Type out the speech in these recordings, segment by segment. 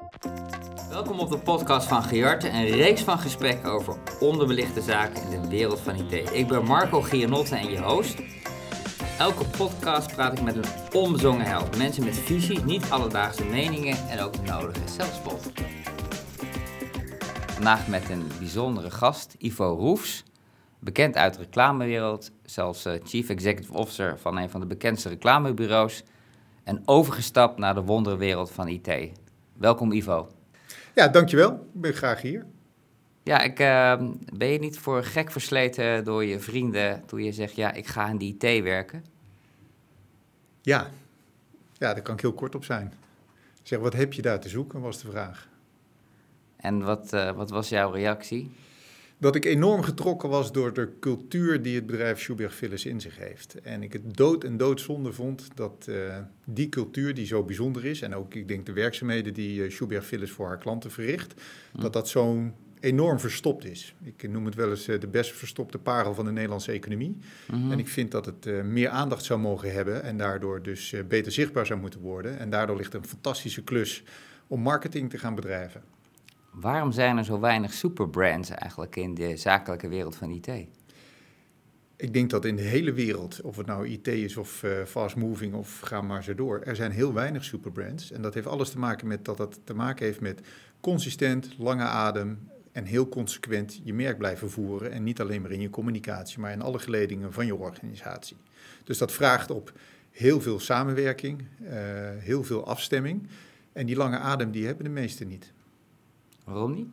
Welkom op de podcast van Giarte, een reeks van gesprekken over onderbelichte zaken in de wereld van IT. Ik ben Marco Gianotte en je host. Elke podcast praat ik met een onbezongen held. Mensen met visie, niet alledaagse meningen en ook nodige zelfspot. Vandaag met een bijzondere gast, Ivo Roefs. Bekend uit de reclamewereld, zelfs Chief Executive Officer van een van de bekendste reclamebureaus. En overgestapt naar de wonderwereld van IT. Welkom Ivo. Ja, dankjewel. Ik ben graag hier. Ja, ben je niet voor gek versleten door je vrienden toen je zegt, ja, ik ga in de IT werken? Ja, daar kan ik heel kort op zijn. Zeg, wat heb je daar te zoeken, was de vraag. En wat was jouw reactie? Dat ik enorm getrokken was door de cultuur die het bedrijf Sjoerd Philips in zich heeft. En ik het doodzonde vond dat die cultuur die zo bijzonder is, en ook ik denk de werkzaamheden die Sjoerd Philips voor haar klanten verricht, dat zo'n enorm verstopt is. Ik noem het wel eens de best verstopte parel van de Nederlandse economie. Mm-hmm. En ik vind dat het meer aandacht zou mogen hebben en daardoor dus beter zichtbaar zou moeten worden. En daardoor ligt een fantastische klus om marketing te gaan bedrijven. Waarom zijn er zo weinig superbrands eigenlijk in de zakelijke wereld van IT? Ik denk dat in de hele wereld, of het nou IT is of fast moving of ga maar zo door, er zijn heel weinig superbrands. En dat heeft alles te maken met dat het te maken heeft met consistent, lange adem en heel consequent je merk blijven voeren. En niet alleen maar in je communicatie, maar in alle geledingen van je organisatie. Dus dat vraagt op heel veel samenwerking, heel veel afstemming. En die lange adem, die hebben de meesten niet. Waarom niet?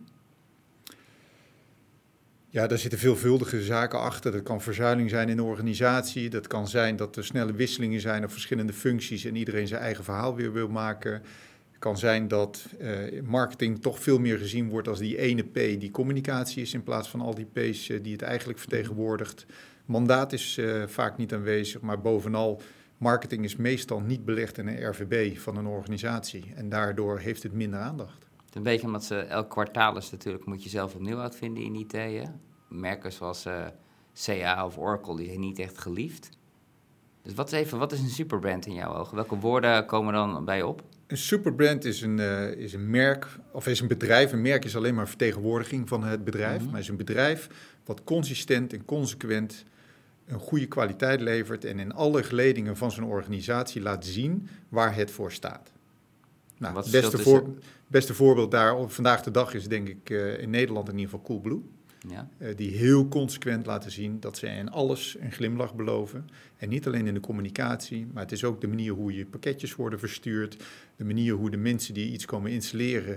Ja, daar zitten veelvuldige zaken achter. Dat kan verzuiling zijn in de organisatie. Dat kan zijn dat er snelle wisselingen zijn op verschillende functies en iedereen zijn eigen verhaal weer wil maken. Het kan zijn dat marketing toch veel meer gezien wordt als die ene P die communicatie is in plaats van al die P's die het eigenlijk vertegenwoordigt. Mandaat is vaak niet aanwezig, maar bovenal marketing is meestal niet belegd in een RVB van een organisatie. En daardoor heeft het minder aandacht. Een beetje omdat elk kwartaal is natuurlijk, moet je zelf opnieuw uitvinden in IT. Hè? Merken zoals CA of Oracle, die zijn niet echt geliefd. Dus wat is een superbrand in jouw ogen? Welke woorden komen dan bij je op? Een superbrand is een merk, of is een bedrijf. Een merk is alleen maar vertegenwoordiging van het bedrijf. Mm-hmm. Maar is een bedrijf wat consistent en consequent een goede kwaliteit levert en in alle geledingen van zijn organisatie laat zien waar het voor staat. Nou, het beste voorbeeld daar vandaag de dag is denk ik in Nederland in ieder geval Coolblue. Ja. Die heel consequent laten zien dat ze in alles een glimlach beloven. En niet alleen in de communicatie, maar het is ook de manier hoe je pakketjes worden verstuurd. De manier hoe de mensen die iets komen installeren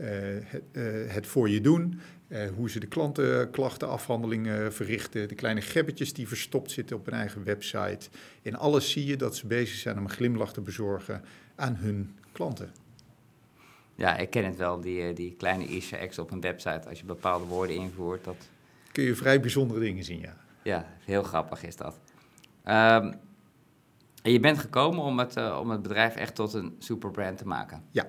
het voor je doen. Hoe ze de klantenklachtenafhandelingen verrichten. De kleine gebbetjes die verstopt zitten op hun eigen website. In alles zie je dat ze bezig zijn om een glimlach te bezorgen aan hun klanten. Ja, ik ken het wel, die kleine Easter eggs op een website. Als je bepaalde woorden invoert, dat... kun je vrij bijzondere dingen zien, ja. Ja, heel grappig is dat. En je bent gekomen om het bedrijf echt tot een superbrand te maken. Ja,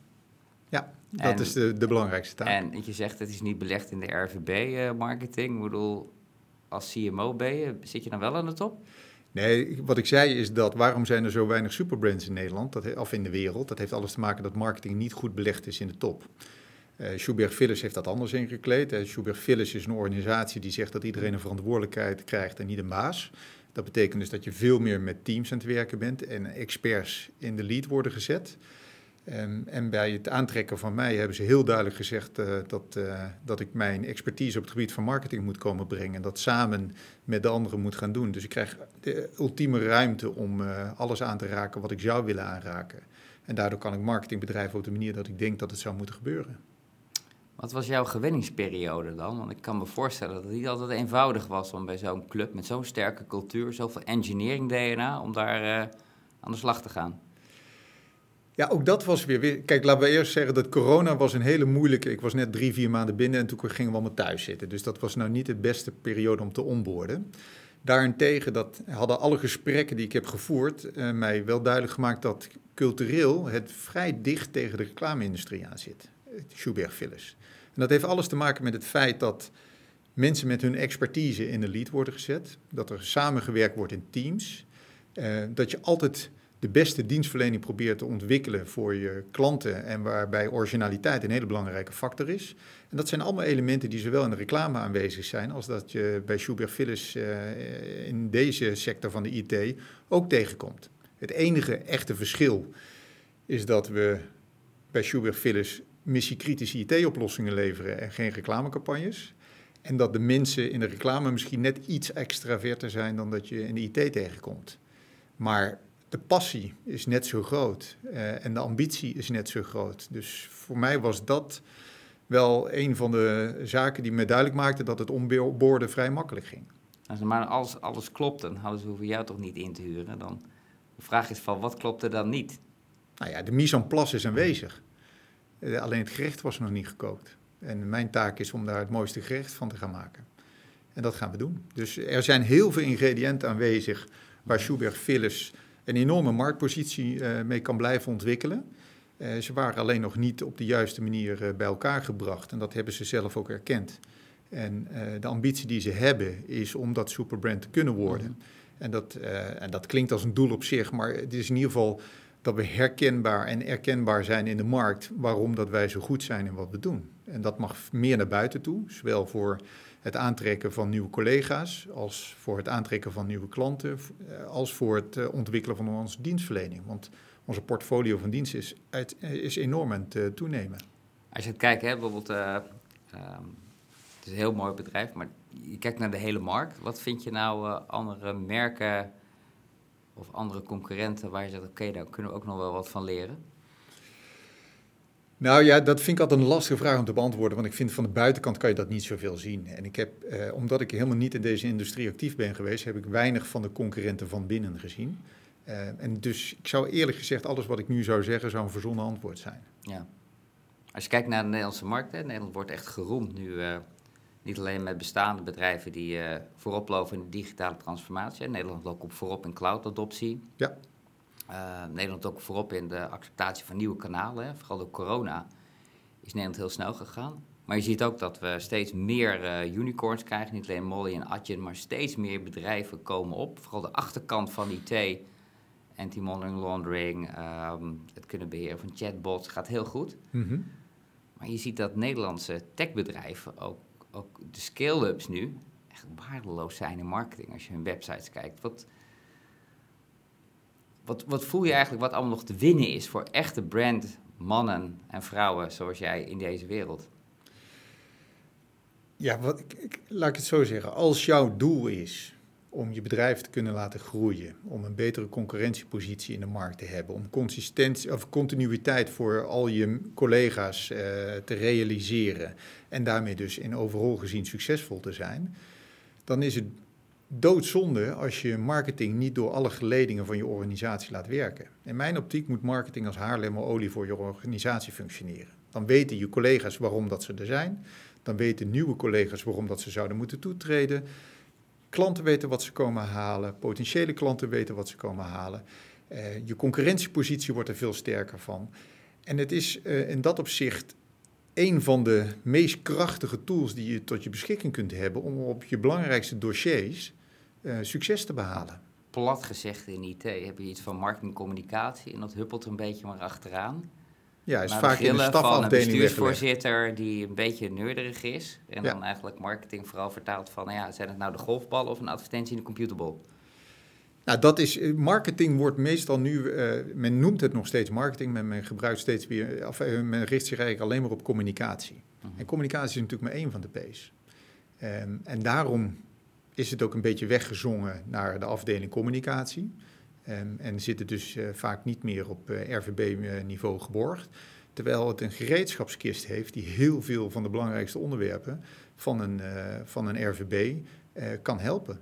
dat is de belangrijkste taak. En je zegt, het is niet belegd in de RVB-marketing. Ik bedoel, als CMO zit je dan wel aan de top? Nee, wat ik zei is dat waarom zijn er zo weinig superbrands in Nederland of in de wereld? Dat heeft alles te maken dat marketing niet goed belegd is in de top. Sjoerd Philips heeft dat anders ingekleed. Sjoerd Philips is een organisatie die zegt dat iedereen een verantwoordelijkheid krijgt en niet een baas. Dat betekent dus dat je veel meer met teams aan het werken bent en experts in de lead worden gezet. En bij het aantrekken van mij hebben ze heel duidelijk gezegd dat ik mijn expertise op het gebied van marketing moet komen brengen. En dat samen met de anderen moet gaan doen. Dus ik krijg de ultieme ruimte om alles aan te raken wat ik zou willen aanraken. En daardoor kan ik marketing bedrijven op de manier dat ik denk dat het zou moeten gebeuren. Wat was jouw gewenningsperiode dan? Want ik kan me voorstellen dat het niet altijd eenvoudig was om bij zo'n club met zo'n sterke cultuur, zoveel engineering DNA, om daar aan de slag te gaan. Ja, ook dat was weer... Kijk, laten we eerst zeggen dat corona was een hele moeilijke... Ik was net 3-4 maanden binnen en toen gingen we allemaal thuis zitten. Dus dat was nou niet de beste periode om te onboarden. Daarentegen hadden alle gesprekken die ik heb gevoerd mij wel duidelijk gemaakt dat cultureel het vrij dicht tegen de reclame-industrie aan zit. Sjoerd Philips. En dat heeft alles te maken met het feit dat mensen met hun expertise in de lead worden gezet. Dat er samengewerkt wordt in teams. Dat je altijd de beste dienstverlening probeert te ontwikkelen voor je klanten en waarbij originaliteit een hele belangrijke factor is. En dat zijn allemaal elementen die zowel in de reclame aanwezig zijn als dat je bij Schubert Philips in deze sector van de IT ook tegenkomt. Het enige echte verschil is dat we bij Schubert Philips missiekritische IT-oplossingen leveren en geen reclamecampagnes. En dat de mensen in de reclame misschien net iets extraverter zijn dan dat je in de IT tegenkomt. Maar de passie is net zo groot en de ambitie is net zo groot. Dus voor mij was dat wel een van de zaken die me duidelijk maakte dat het onboarden vrij makkelijk ging. Maar als alles klopt, dan hadden ze hoeven jou toch niet in te huren. Dan, de vraag is van, wat klopt er dan niet? Nou ja, de mise en place is aanwezig. Alleen het gerecht was nog niet gekookt. En mijn taak is om daar het mooiste gerecht van te gaan maken. En dat gaan we doen. Dus er zijn heel veel ingrediënten aanwezig waar Schubert Philips een enorme marktpositie mee kan blijven ontwikkelen. Ze waren alleen nog niet op de juiste manier bij elkaar gebracht. En dat hebben ze zelf ook erkend. En de ambitie die ze hebben is om dat superbrand te kunnen worden. En dat klinkt als een doel op zich, maar het is in ieder geval dat we herkenbaar en erkenbaar zijn in de markt waarom dat wij zo goed zijn in wat we doen. En dat mag meer naar buiten toe, zowel voor het aantrekken van nieuwe collega's, als voor het aantrekken van nieuwe klanten, als voor het ontwikkelen van onze dienstverlening. Want onze portfolio van diensten is enorm aan het toenemen. Als je het kijkt, hè, bijvoorbeeld, het is een heel mooi bedrijf, maar je kijkt naar de hele markt. Wat vind je nou andere merken of andere concurrenten waar je zegt, oké, daar kunnen we ook nog wel wat van leren? Nou ja, dat vind ik altijd een lastige vraag om te beantwoorden, want ik vind van de buitenkant kan je dat niet zoveel zien. En ik heb, omdat ik helemaal niet in deze industrie actief ben geweest, heb ik weinig van de concurrenten van binnen gezien. En dus ik zou eerlijk gezegd, alles wat ik nu zou zeggen, zou een verzonnen antwoord zijn. Ja. Als je kijkt naar de Nederlandse markt, hè, Nederland wordt echt geroemd nu, niet alleen met bestaande bedrijven die voorop lopen in de digitale transformatie. Nederland loopt ook voorop in cloud-adoptie. Ja. Nederland ook voorop in de acceptatie van nieuwe kanalen. Hè. Vooral door corona is Nederland heel snel gegaan. Maar je ziet ook dat we steeds meer unicorns krijgen. Niet alleen Molly en Adyen, maar steeds meer bedrijven komen op. Vooral de achterkant van IT, anti-money laundering, het kunnen beheren van chatbots, gaat heel goed. Mm-hmm. Maar je ziet dat Nederlandse techbedrijven, ook de scale-ups nu, echt waardeloos zijn in marketing als je hun websites kijkt. Wat voel je eigenlijk wat allemaal nog te winnen is voor echte brandmannen en vrouwen zoals jij in deze wereld? Ja, laat ik het zo zeggen. Als jouw doel is om je bedrijf te kunnen laten groeien, om een betere concurrentiepositie in de markt te hebben, om consistentie of continuïteit voor al je collega's te realiseren en daarmee dus in overal gezien succesvol te zijn, dan is het doodzonde als je marketing niet door alle geledingen van je organisatie laat werken. In mijn optiek moet marketing als haarlemmerolie voor je organisatie functioneren. Dan weten je collega's waarom dat ze er zijn. Dan weten nieuwe collega's waarom dat ze zouden moeten toetreden. Klanten weten wat ze komen halen. Potentiële klanten weten wat ze komen halen. Je concurrentiepositie wordt er veel sterker van. En het is in dat opzicht een van de meest krachtige tools die je tot je beschikking kunt hebben om op je belangrijkste dossiers succes te behalen. Plat gezegd in IT heb je iets van marketingcommunicatie en dat huppelt een beetje maar achteraan. Ja, is vaak in de stafafdeling van een bestuursvoorzitter die een beetje neurderig is en ja. Dan eigenlijk marketing vooral vertaalt van, zijn het nou de golfbal of een advertentie in de computerbol? Nou, dat is, marketing wordt meestal nu, men noemt het nog steeds marketing, men gebruikt steeds weer, men richt zich eigenlijk alleen maar op communicatie. En communicatie is natuurlijk maar één van de P's. En daarom is het ook een beetje weggezongen naar de afdeling communicatie. En zit het dus vaak niet meer op RVB-niveau geborgd. Terwijl het een gereedschapskist heeft die heel veel van de belangrijkste onderwerpen van een RVB kan helpen.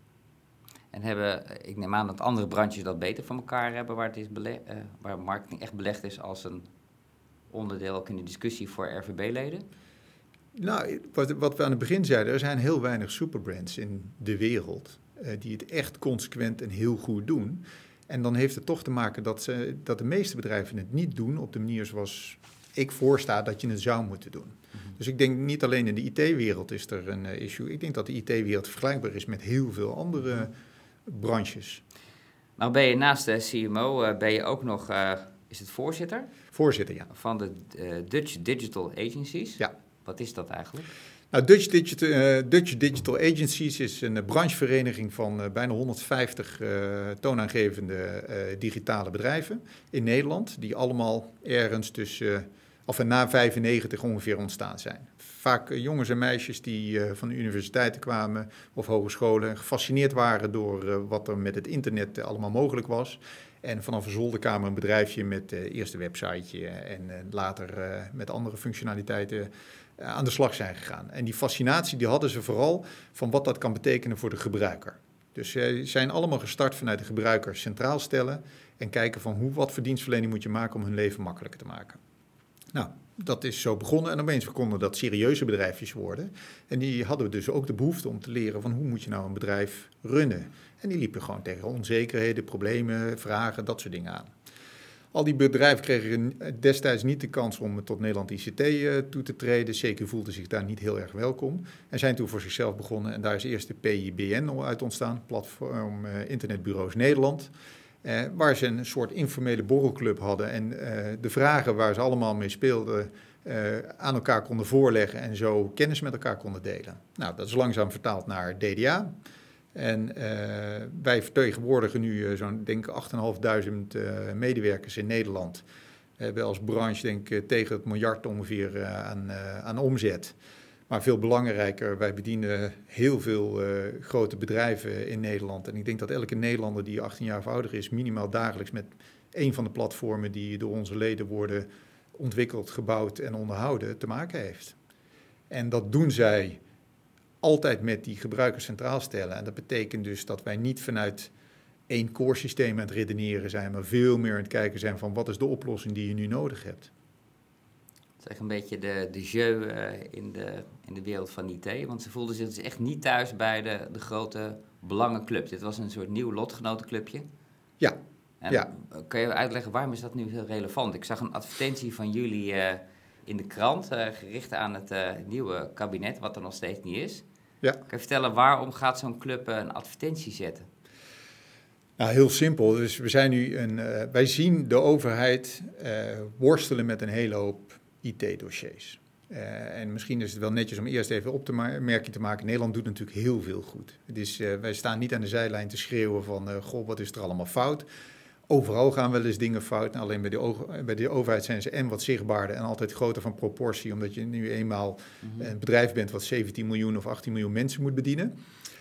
En ik neem aan dat andere branches dat beter van elkaar hebben, waar marketing echt belegd is als een onderdeel ook in de discussie voor RVB-leden? Nou, wat we aan het begin zeiden, er zijn heel weinig superbrands in de wereld die het echt consequent en heel goed doen. En dan heeft het toch te maken dat de meeste bedrijven het niet doen op de manier zoals ik voorsta dat je het zou moeten doen. Mm-hmm. Dus ik denk niet alleen in de IT-wereld is er een issue. Ik denk dat de IT-wereld vergelijkbaar is met heel veel andere branches. Nou ben je naast de CMO, ben je ook nog, is het voorzitter? Voorzitter, ja. Van de Dutch Digital Agencies. Ja. Wat is dat eigenlijk? Nou, Dutch Digital Agencies is een branchevereniging van bijna 150 toonaangevende digitale bedrijven in Nederland, die allemaal ergens na 95 ongeveer ontstaan zijn. Vaak jongens en meisjes die van de universiteiten kwamen of hogescholen, gefascineerd waren door wat er met het internet allemaal mogelijk was. En vanaf een zolderkamer een bedrijfje met eerst een websiteje en later met andere functionaliteiten aan de slag zijn gegaan. En die fascinatie die hadden ze vooral van wat dat kan betekenen voor de gebruiker. Dus ze zijn allemaal gestart vanuit de gebruiker centraal stellen en kijken van wat voor dienstverlening moet je maken om hun leven makkelijker te maken. Nou, dat is zo begonnen en opeens konden dat serieuze bedrijfjes worden. En die hadden dus ook de behoefte om te leren van hoe moet je nou een bedrijf runnen. En die liepen gewoon tegen onzekerheden, problemen, vragen, dat soort dingen aan. Al die bedrijven kregen destijds niet de kans om tot Nederland ICT toe te treden. CQ voelde zich daar niet heel erg welkom. En zijn toen voor zichzelf begonnen. En daar is eerst de PIBN uit ontstaan, Platform Internetbureaus Nederland. Waar ze een soort informele borrelclub hadden. En de vragen waar ze allemaal mee speelden aan elkaar konden voorleggen. En zo kennis met elkaar konden delen. Nou, dat is langzaam vertaald naar DDA. En wij vertegenwoordigen nu zo'n, denk ik, 8.500 medewerkers in Nederland. We hebben als branche, denk ik, tegen het miljard ongeveer aan omzet. Maar veel belangrijker, wij bedienen heel veel grote bedrijven in Nederland. En ik denk dat elke Nederlander die 18 jaar of ouder is, minimaal dagelijks met een van de platformen die door onze leden worden ontwikkeld, gebouwd en onderhouden, te maken heeft. En dat doen zij altijd met die gebruikers centraal stellen. En dat betekent dus dat wij niet vanuit één core systeem aan het redeneren zijn, maar veel meer aan het kijken zijn van wat is de oplossing die je nu nodig hebt. Het is echt een beetje de jeu in de wereld van IT, want ze voelden zich dus echt niet thuis bij de grote belangenclub. Dit was een soort nieuw lotgenotenclubje. Ja. En ja. Kan je uitleggen waarom is dat nu heel relevant? Ik zag een advertentie van jullie in de krant, gericht aan het nieuwe kabinet, wat er nog steeds niet is. Ja. Kan je vertellen, waarom gaat zo'n club een advertentie zetten? Nou, heel simpel. Dus we zijn nu wij zien de overheid worstelen met een hele hoop IT-dossiers. En misschien is het wel netjes om eerst even op te merking te maken. Nederland doet natuurlijk heel veel goed. Dus wij staan niet aan de zijlijn te schreeuwen van, goh, wat is er allemaal fout? Overal gaan wel eens dingen fout. En alleen bij de overheid zijn ze wat zichtbaarder en altijd groter van proportie. Omdat je nu eenmaal een bedrijf bent wat 17 miljoen of 18 miljoen mensen moet bedienen.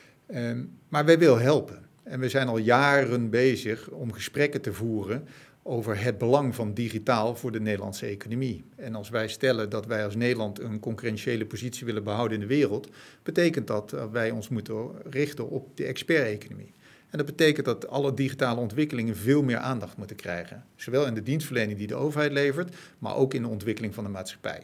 Maar wij willen helpen. En we zijn al jaren bezig om gesprekken te voeren over het belang van digitaal voor de Nederlandse economie. En als wij stellen dat wij als Nederland een concurrentiële positie willen behouden in de wereld, betekent dat wij ons moeten richten op de expert-economie. En dat betekent dat alle digitale ontwikkelingen veel meer aandacht moeten krijgen. Zowel in de dienstverlening die de overheid levert, maar ook in de ontwikkeling van de maatschappij.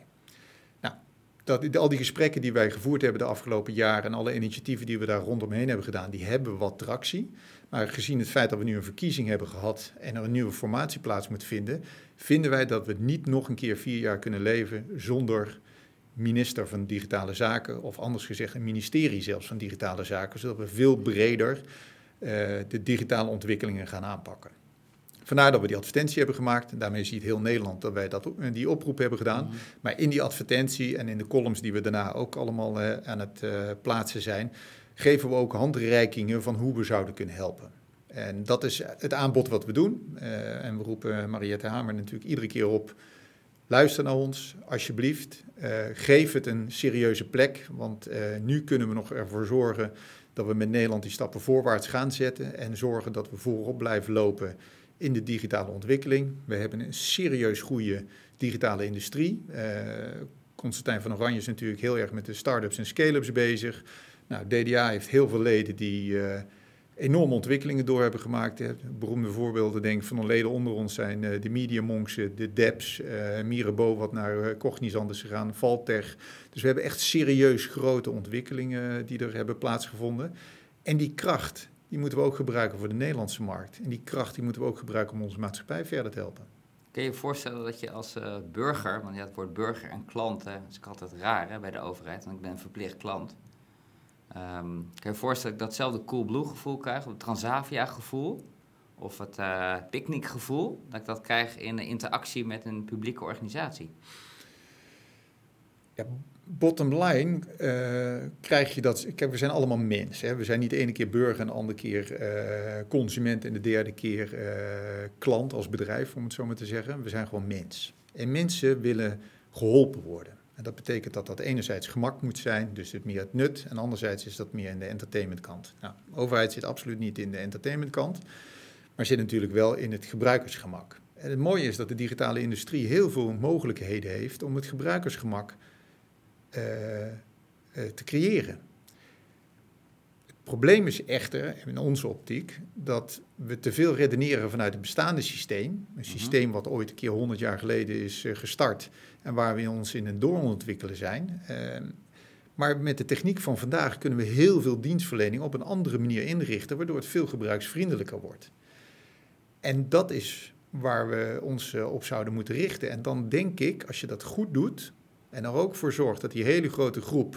Nou, al die gesprekken die wij gevoerd hebben de afgelopen jaren en alle initiatieven die we daar rondomheen hebben gedaan, die hebben wat tractie. Maar gezien het feit dat we nu een verkiezing hebben gehad en er een nieuwe formatie plaats moet vinden, vinden wij dat we niet nog een keer 4 jaar kunnen leven zonder minister van Digitale Zaken, of anders gezegd een ministerie zelfs van Digitale Zaken, zodat we veel breder de digitale ontwikkelingen gaan aanpakken. Vandaar dat we die advertentie hebben gemaakt. En daarmee ziet heel Nederland dat wij die oproep hebben gedaan. Mm-hmm. Maar in die advertentie en in de columns die we daarna ook allemaal aan het plaatsen zijn, geven we ook handreikingen van hoe we zouden kunnen helpen. En dat is het aanbod wat we doen. En we roepen Mariette Hamer natuurlijk iedere keer op. Luister naar ons, alsjeblieft. Geef het een serieuze plek. Want nu kunnen we nog ervoor zorgen dat we met Nederland die stappen voorwaarts gaan zetten. En zorgen dat we voorop blijven lopen in de digitale ontwikkeling. We hebben een serieus goede digitale industrie. Constantijn van Oranje is natuurlijk heel erg met de start-ups en scale-ups bezig. Nou, DDA heeft heel veel leden die enorme ontwikkelingen door hebben gemaakt. Beroemde voorbeelden, denk ik, van de leden onder ons zijn de Media Monks, de Debs, Mirabeau, wat naar Cognizant is gegaan, Valtech. Dus we hebben echt serieus grote ontwikkelingen die er hebben plaatsgevonden. En die kracht, die moeten we ook gebruiken voor de Nederlandse markt. En die kracht die moeten we ook gebruiken om onze maatschappij verder te helpen. Kun je je voorstellen dat je als burger, want het woord burger en klant, dat is altijd raar bij de overheid, want ik ben een verplicht klant. Kan je je voorstellen dat ik datzelfde Coolblue gevoel krijg, of het Transavia gevoel, of het picknickgevoel, dat ik dat krijg in de interactie met een publieke organisatie? Ja, bottom line krijg je dat... Kijk, we zijn allemaal mens. Hè? We zijn niet de ene keer burger en de andere keer consument en de derde keer klant als bedrijf, om het zo maar te zeggen. We zijn gewoon mens. En mensen willen geholpen worden. En dat betekent dat enerzijds gemak moet zijn, dus het meer het nut. En anderzijds is dat meer in de entertainmentkant. Nou, de overheid zit absoluut niet in de entertainmentkant, maar zit natuurlijk wel in het gebruikersgemak. En het mooie is dat de digitale industrie heel veel mogelijkheden heeft om het gebruikersgemak te creëren. Het probleem is echter, in onze optiek, dat we te veel redeneren vanuit het bestaande systeem. Een systeem wat ooit een keer 100 jaar geleden is gestart en waar we ons in een doorontwikkelen zijn. Maar met de techniek van vandaag kunnen we heel veel dienstverlening op een andere manier inrichten, waardoor het veel gebruiksvriendelijker wordt. En dat is waar we ons op zouden moeten richten. En dan denk ik, als je dat goed doet en er ook voor zorgt dat die hele grote groep,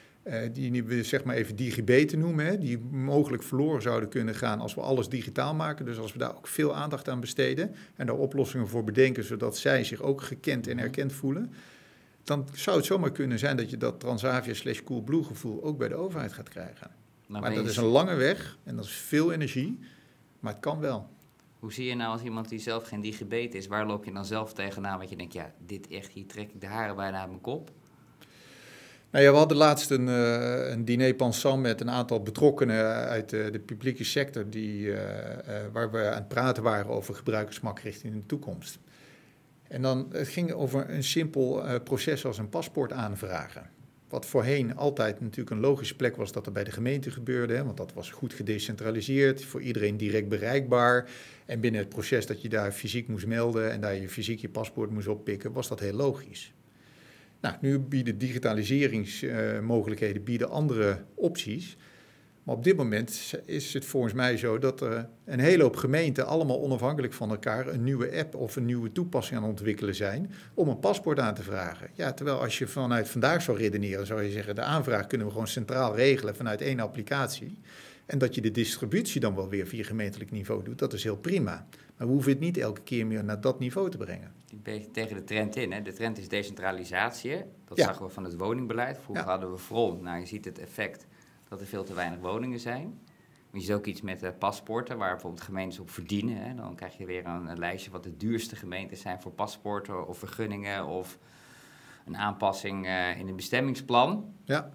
die we zeg maar even digibeten noemen, hè, die mogelijk verloren zouden kunnen gaan als we alles digitaal maken. Dus als we daar ook veel aandacht aan besteden en daar oplossingen voor bedenken, zodat zij zich ook gekend en erkend voelen, dan zou het zomaar kunnen zijn dat je dat Transavia/Coolblue gevoel ook bij de overheid gaat krijgen. Maar dat is een lange weg en dat is veel energie, maar het kan wel. Hoe zie je nou als iemand die zelf geen digibet is, waar loop je dan zelf tegenaan? Want je denkt, ja, dit echt, hier trek ik de haren bijna uit mijn kop. Nou ja, we hadden laatst een diner pensant met een aantal betrokkenen uit de publieke sector, waar we aan het praten waren over gebruikersgemak richting de toekomst. En dan, het ging over een simpel proces als een paspoort aanvragen. Wat voorheen altijd natuurlijk een logische plek was dat er bij de gemeente gebeurde, hè, want dat was goed gedecentraliseerd, voor iedereen direct bereikbaar. En binnen het proces dat je daar fysiek moest melden en daar je fysiek je paspoort moest oppikken, was dat heel logisch. Nou, nu bieden digitaliseringsmogelijkheden andere opties. Maar op dit moment is het volgens mij zo dat er een hele hoop gemeenten allemaal onafhankelijk van elkaar een nieuwe app of een nieuwe toepassing aan het ontwikkelen zijn om een paspoort aan te vragen. Ja, terwijl als je vanuit vandaag zou redeneren, zou je zeggen, de aanvraag kunnen we gewoon centraal regelen vanuit één applicatie. En dat je de distributie dan wel weer via gemeentelijk niveau doet, dat is heel prima. Maar we hoeven het niet elke keer meer naar dat niveau te brengen. Een beetje tegen de trend in, hè? De trend is decentralisatie. Dat Ja. zagen we van het woningbeleid. Vroeger hadden we front. Nou, je ziet het effect dat er veel te weinig woningen zijn. Maar je ziet ook iets met paspoorten, waar bijvoorbeeld gemeentes op verdienen. Hè? Dan krijg je weer een lijstje wat de duurste gemeentes zijn voor paspoorten of vergunningen of een aanpassing in een bestemmingsplan. Ja.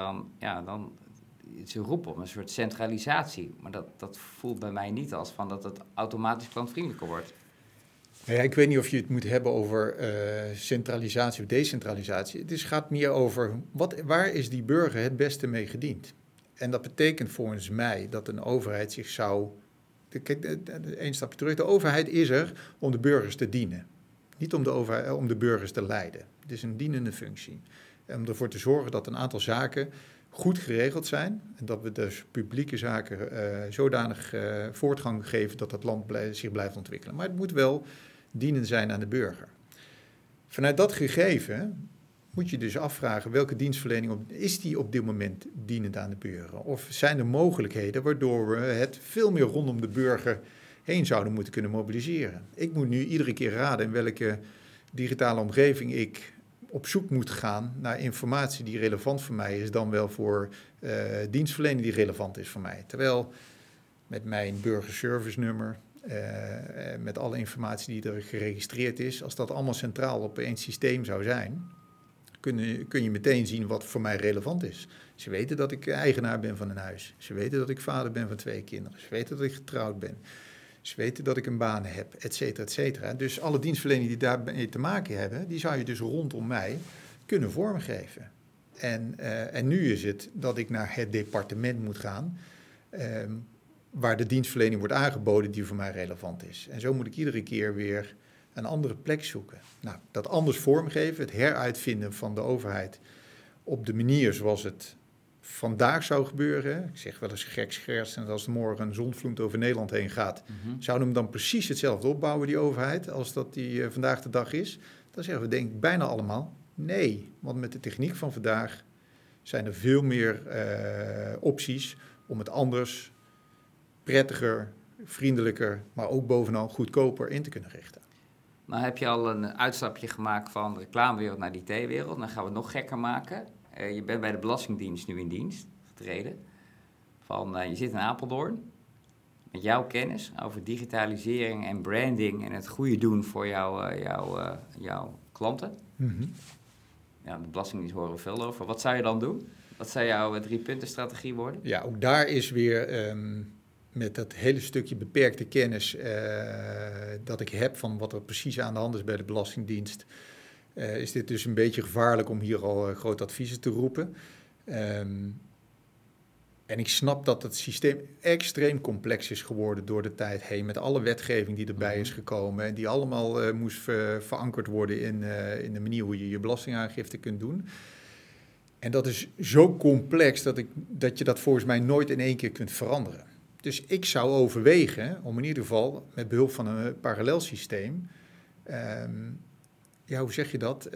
Dan ze roepen om een soort centralisatie. Maar dat voelt bij mij niet als van dat het automatisch klantvriendelijker wordt. Ja, ik weet niet of je het moet hebben over centralisatie of decentralisatie. Het gaat meer over waar is die burger het beste mee gediend. En dat betekent volgens mij dat een overheid zich zou... Kijk, één stapje terug. De overheid is er om de burgers te dienen. Niet om de burgers te leiden. Het is een dienende functie. En om ervoor te zorgen dat een aantal zaken goed geregeld zijn. En dat we dus publieke zaken zodanig voortgang geven dat het land zich blijft ontwikkelen. Maar het moet wel dienend zijn aan de burger. Vanuit dat gegeven moet je dus afvragen welke dienstverlening is die op dit moment dienend aan de burger? Of zijn er mogelijkheden waardoor we het veel meer rondom de burger heen zouden moeten kunnen mobiliseren? Ik moet nu iedere keer raden in welke digitale omgeving ik op zoek moet gaan naar informatie die relevant voor mij is, dan wel voor dienstverlening die relevant is voor mij. Terwijl met mijn burgerservice nummer, met alle informatie die er geregistreerd is, als dat allemaal centraal op één systeem zou zijn, kun je meteen zien wat voor mij relevant is. Ze weten dat ik eigenaar ben van een huis. Ze weten dat ik vader ben van 2 kinderen. Ze weten dat ik getrouwd ben. Ze weten dat ik een baan heb, et cetera, et cetera. Dus alle dienstverleningen die daarmee te maken hebben, die zou je dus rondom mij kunnen vormgeven. En nu is het dat ik naar het departement moet gaan, waar de dienstverlening wordt aangeboden die voor mij relevant is. En zo moet ik iedere keer weer een andere plek zoeken. Nou, dat anders vormgeven, het heruitvinden van de overheid op de manier zoals het vandaag zou gebeuren. Ik zeg wel eens gekschertsend, als er morgen een zondvloed over Nederland heen gaat, zouden we hem dan precies hetzelfde opbouwen, die overheid, als dat die vandaag de dag is? Dan zeggen we denk ik bijna allemaal nee. Want met de techniek van vandaag zijn er veel meer opties om het anders, prettiger, vriendelijker, maar ook bovenal goedkoper in te kunnen richten. Maar heb je al een uitstapje gemaakt van de reclamewereld naar de IT-wereld? Dan gaan we het nog gekker maken. Je bent bij de Belastingdienst nu in dienst getreden. Je zit in Apeldoorn. Met jouw kennis over digitalisering en branding en het goede doen voor jouw klanten. Mm-hmm. Ja, de Belastingdienst horen we veel over. Wat zou je dan doen? Wat zou jouw 3-punten-strategie worden? Ja, ook daar is weer met dat hele stukje beperkte kennis dat ik heb van wat er precies aan de hand is bij de Belastingdienst, is dit dus een beetje gevaarlijk om hier al grote adviezen te roepen. En ik snap dat het systeem extreem complex is geworden door de tijd heen, met alle wetgeving die erbij is gekomen en die allemaal moest verankerd worden in de manier hoe je je belastingaangifte kunt doen. En dat is zo complex dat je dat volgens mij nooit in één keer kunt veranderen. Dus ik zou overwegen om in ieder geval met behulp van een parallel systeem, hoe zeg je dat,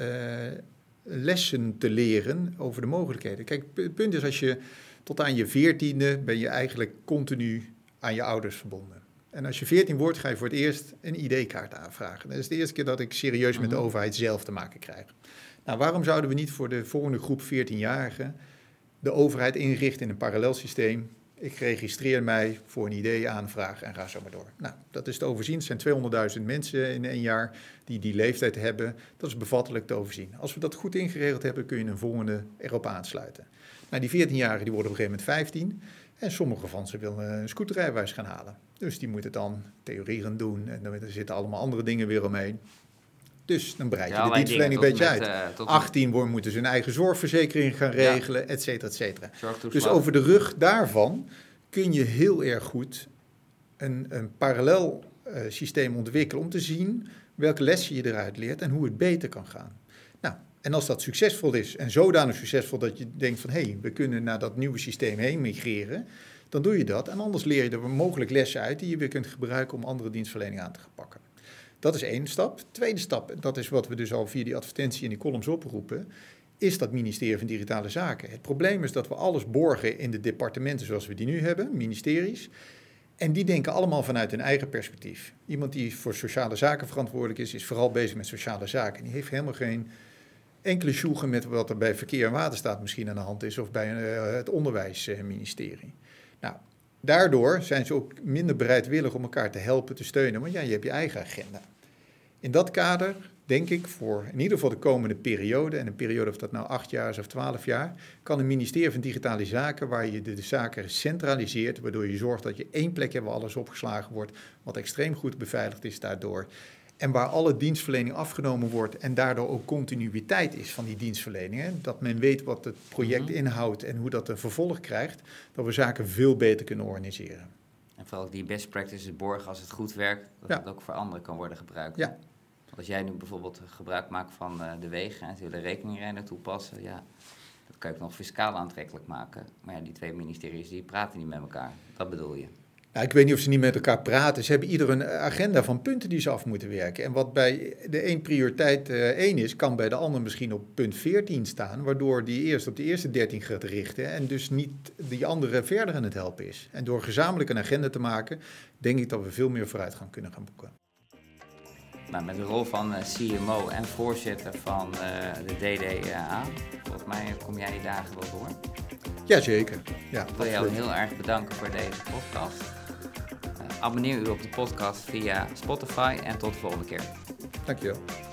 lessen te leren over de mogelijkheden. Kijk, het punt is, als je tot aan je 14e ben je eigenlijk continu aan je ouders verbonden. En als je 14 wordt, ga je voor het eerst een ID-kaart aanvragen. Dat is de eerste keer dat ik serieus met de overheid zelf te maken krijg. Nou, waarom zouden we niet voor de volgende groep 14-jarigen de overheid inrichten in een parallel systeem? Ik registreer mij voor een ID-aanvraag en ga zo maar door. Nou, dat is te overzien. Het zijn 200.000 mensen in 1 jaar die leeftijd hebben. Dat is bevattelijk te overzien. Als we dat goed ingeregeld hebben, kun je een volgende erop aansluiten. Nou, die 14-jarigen die worden op een gegeven moment 15. En sommige van ze willen een scooterrijbewijs gaan halen. Dus die moeten dan theorie gaan doen. En dan zitten allemaal andere dingen weer omheen. Dus dan breid je de dienstverlening een beetje uit. 18 moeten ze hun eigen zorgverzekering gaan regelen, et cetera, et cetera. Dus over de rug daarvan kun je heel erg goed een parallel systeem ontwikkelen om te zien welke lessen je eruit leert en hoe het beter kan gaan. Nou, en als dat succesvol is en zodanig succesvol dat je denkt van we kunnen naar dat nieuwe systeem heen migreren, dan doe je dat. En anders leer je er mogelijk lessen uit die je weer kunt gebruiken om andere dienstverlening aan te gaan pakken. Dat is 1 stap. Tweede stap, dat is wat we dus al via die advertentie en die columns oproepen, is dat ministerie van Digitale Zaken. Het probleem is dat we alles borgen in de departementen zoals we die nu hebben, ministeries. En die denken allemaal vanuit hun eigen perspectief. Iemand die voor sociale zaken verantwoordelijk is vooral bezig met sociale zaken. Die heeft helemaal geen enkele sjoegen met wat er bij Verkeer en Waterstaat misschien aan de hand is of bij het onderwijsministerie. Nou, daardoor zijn ze ook minder bereidwillig om elkaar te helpen, te steunen. Want je hebt je eigen agenda. In dat kader denk ik voor in ieder geval de komende periode, en een periode of dat nou 8 jaar is of 12 jaar, kan een ministerie van Digitale Zaken, waar je de zaken centraliseert, waardoor je zorgt dat je 1 plek hebt waar alles opgeslagen wordt, wat extreem goed beveiligd is daardoor. En waar alle dienstverlening afgenomen wordt en daardoor ook continuïteit is van die dienstverlening. Hè? Dat men weet wat het project inhoudt en hoe dat een vervolg krijgt, dat we zaken veel beter kunnen organiseren. En vooral die best practices borgen als het goed werkt, dat het ook voor anderen kan worden gebruikt. Ja. Want als jij nu bijvoorbeeld gebruik maakt van de wegen en ze willen rekeningrijden toepassen, dat kan je ook nog fiscaal aantrekkelijk maken. Maar die 2 ministeries die praten niet met elkaar. Dat bedoel je? Nou, ik weet niet of ze niet met elkaar praten. Ze hebben ieder een agenda van punten die ze af moeten werken. En wat bij de een prioriteit 1 is, kan bij de ander misschien op punt 14 staan, waardoor die eerst op de eerste 13 gaat richten en dus niet die andere verder aan het helpen is. En door gezamenlijk een agenda te maken, denk ik dat we veel meer vooruitgang kunnen gaan boeken. Maar met de rol van CMO en voorzitter van de DDA, volgens mij kom jij die dagen wel door. Jazeker. Ja, ik wil jou heel erg bedanken voor deze podcast. Abonneer u op de podcast via Spotify en tot de volgende keer. Dankjewel.